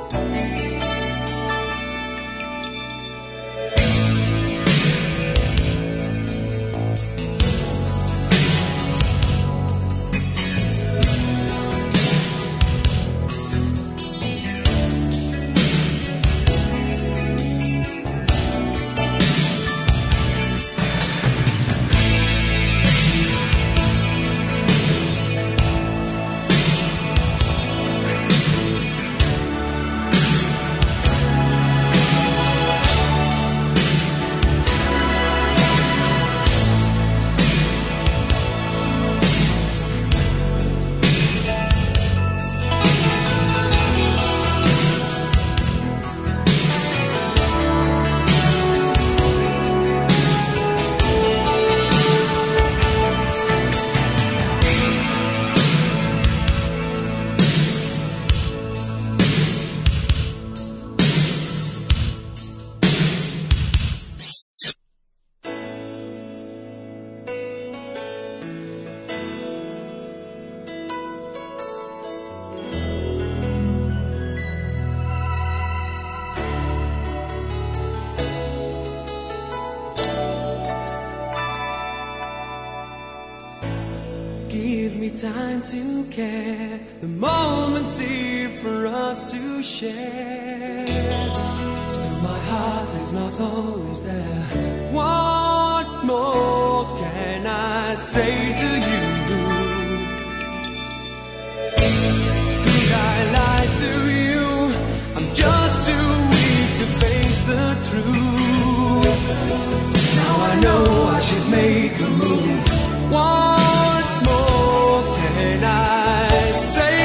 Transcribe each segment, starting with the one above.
Give me time to care. The moment's here for us to share. Still my heart is not always there. What more can I say to you? Could I lie to you? I'm just too weak to face the truth. Now I know I should make a move. What more can I say?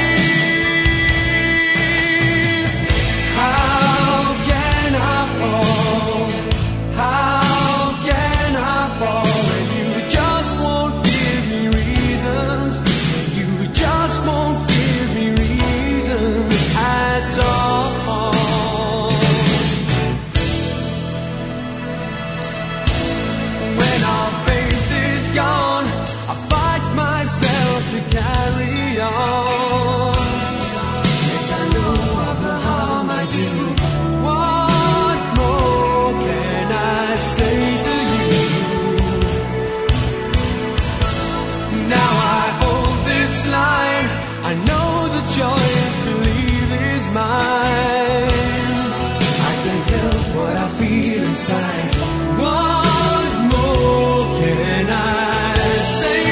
How can I fall? How can I fall when you just won't give me reasons? You just won't give me reasons at all. When our faith is gone, I fight myself to carry on. Yes, I know of the harm I do. What more can I say to you? Now I hold this line. I know the choice to leave is mine. I can't help what I feel inside. What more can I say?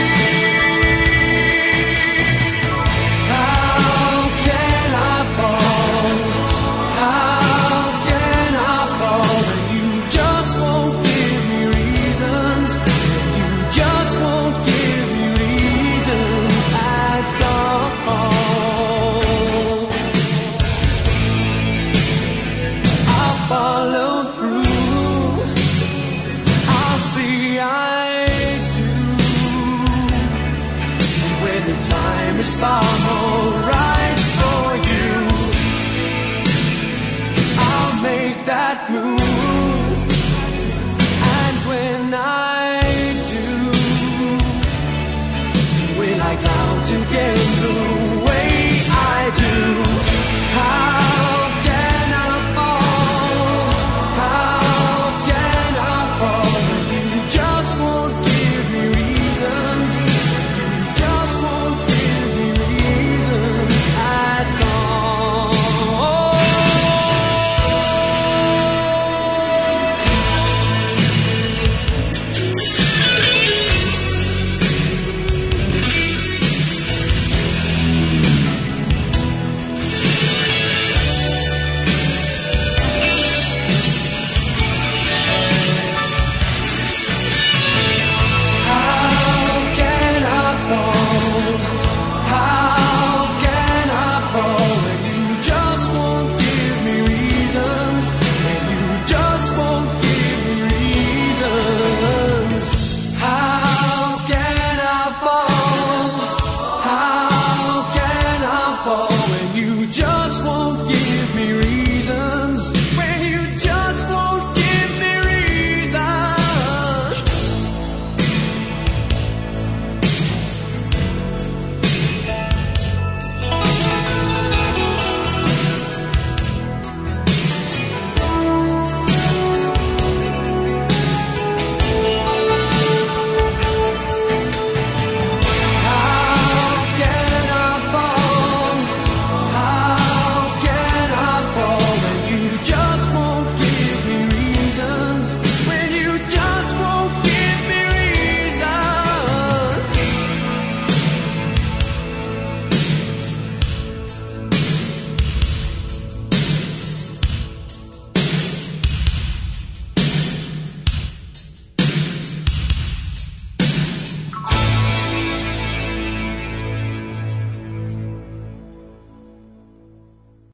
How can I fall? How can I fall when you just won't give me reasons? You just won't give me reasons at all. I'll follow through. I'll see eye to when the time is far